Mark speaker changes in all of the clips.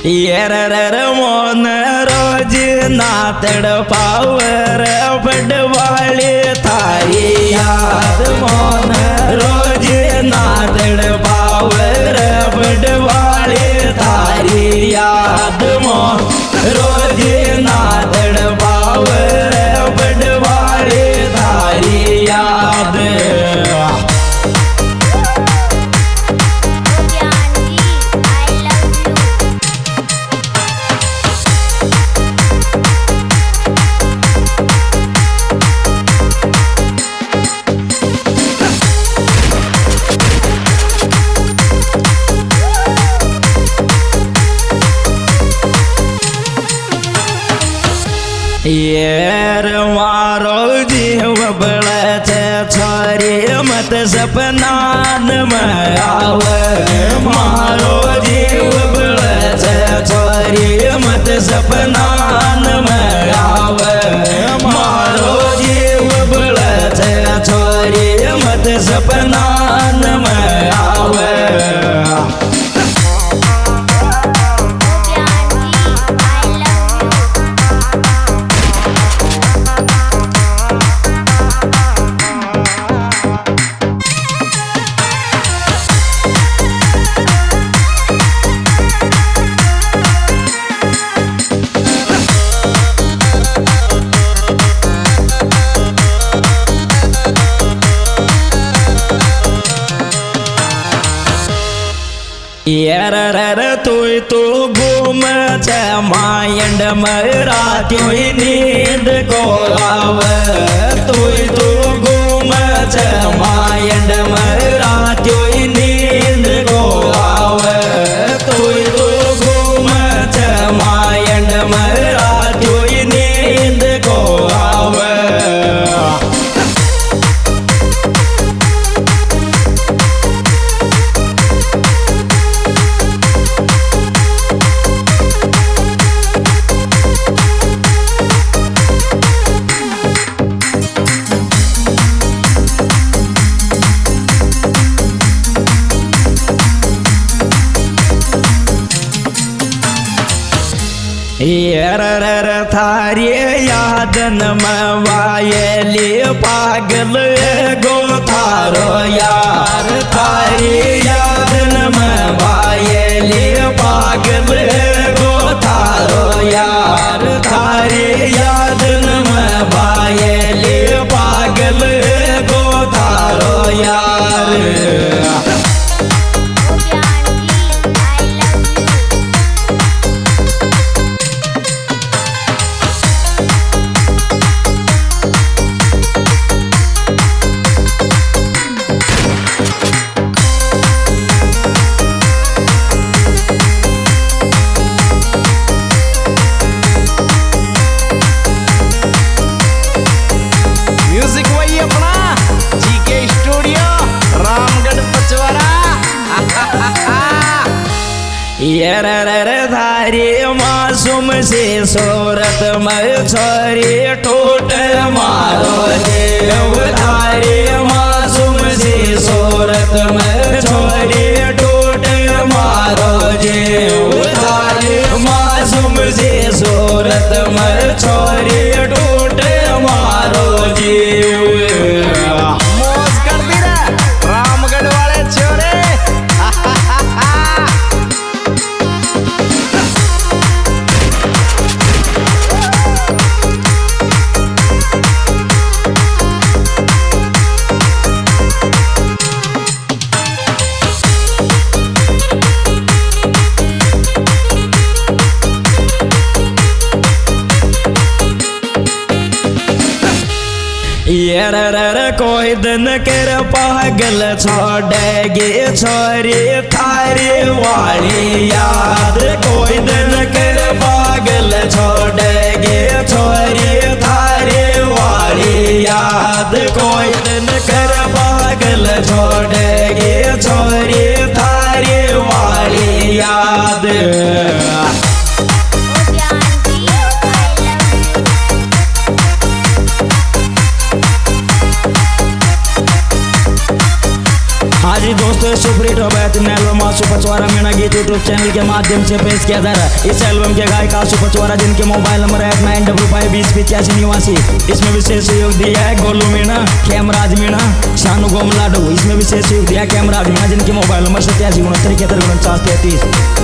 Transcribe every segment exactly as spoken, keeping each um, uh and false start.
Speaker 1: येर मोन रोज नातड़ पावर बडवाली थारी याद मोन रोज नातड़ पावर बडवाली थारी याद मोन रोज नातड़ पावर बडवाली थारी याद येर मारो जीव बड़े छोरी मत सपनान में आवे मारो जीव बड़े छोरी मत सपनान में आवे मारो जीव बड़े छोरी मत सपनान में आवे येर तुई तू घूम मायंड मरा त्यों नींद को आवे तुई तू घूम मायंड मरा त्यों नींद को आवे तुई तू घूम मायंड मरा त्यों नींद को आवे येर थारी यादन मवायली पागल गो थारो यार थारी यादन मवायली पागल गो थारो यार थारी यादन मवायली पागल गो थारो यार येर धारी मासूम से सूरत में छोरी टूट मारो देव धारी मासूम से सूरत में छोरी टूट मारो देव धारी मासूम से सूरत में छोरी टूट मारो जीव
Speaker 2: मौज कर दी रे रामगढ़ वाले छोरे
Speaker 1: येर कोई दिन कर पागल छोड़ेगी छोरी थारी वाली याद कोई दिन कर पागल छोड़ेगी छोरी थारी वाली याद कोई दिन कर पागल छोड़ेगी छोरी थारी वाली याद आज दोस्तों दोस्तों सुप्रीत बैतूल एल्बम आशु पचवारा मीणा गीत यूट्यूब चैनल के माध्यम से पेश किया जा रहा है। इस एल्बम के गायक आशु पचवारा जिनके मोबाइल नंबर है नाइन डबल फाइव बीस पिचासी निवासी। इसमें विशेष सहयोग दिया है गोलू मीणा, खेमराज मीणा, शानू गोमलाडू। इसमें विशेष सहयोग दिया है खेमराज मीणा जिनके मोबाइल नंबर सत्यासी उनहत्तर इकहत्तर उनचास तैतीस।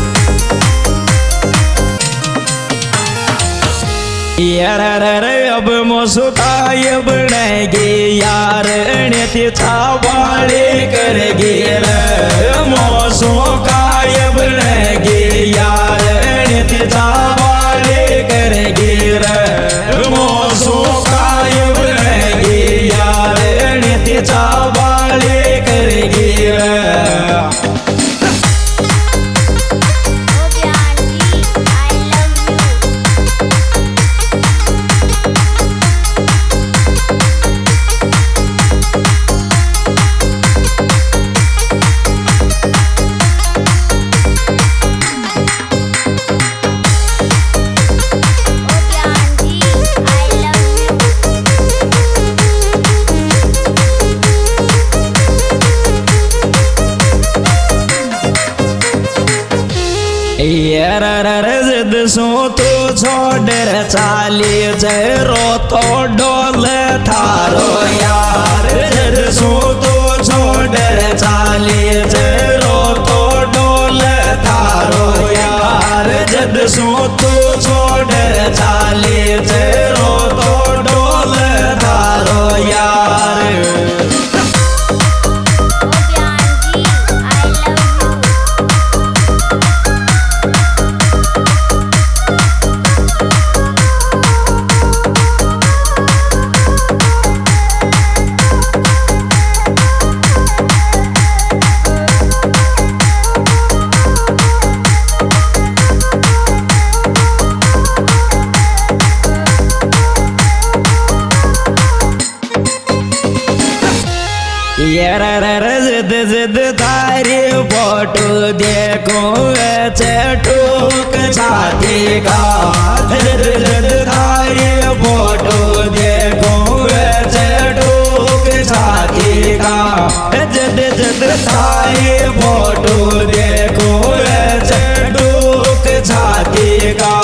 Speaker 1: यार अब मोसुकाय बनेगी यार तिथा वाले करेगी मोसुकाय बनेगी यार तिथा वाले करेगी मोसुकाय बनेगी यार तिथा वाले करेगी। यार जिद सो तो छोड़ चाली जरो तो डोल थारो यार जिद सो तो छोड़ चाली जरो तो डोल थारो यार जिद सो तो छोड़ चाली जरो तो डोल थारो यार। यार जिद जिद तारी फोटो देखो चटूक छाती का जिद जिद तारी फोटो देखो चटूक छाती का जिद जिद तारी फोटो देखो चटूक छाती का।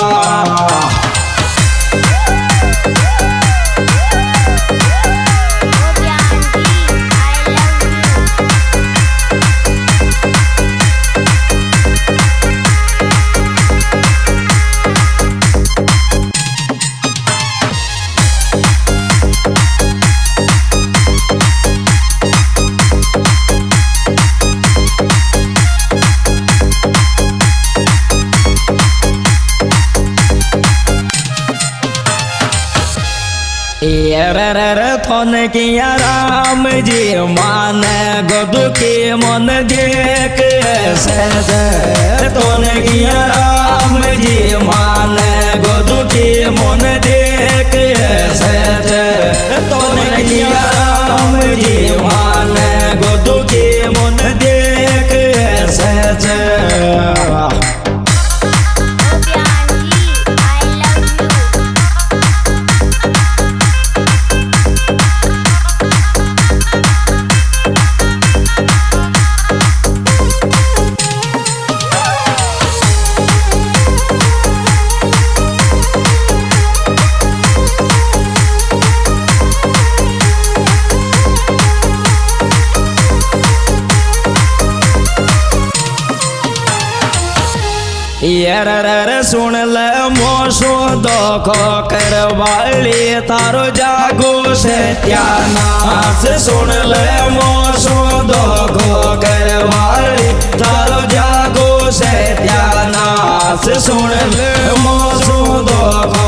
Speaker 1: यार थोन किया राम जी मान गोदू के मन देख सहज थोन किया राम जी मान गोदू के मन देख सहज थोन किया राम जी मान गोदू के मन देख सहज। यार सुन ल मोसो दोखो करवाली तारो जागो सत्यानाश सुन ल मोसो दोखो करवाली तारो जागो सत्यानाश सुन ल मोसो दोखो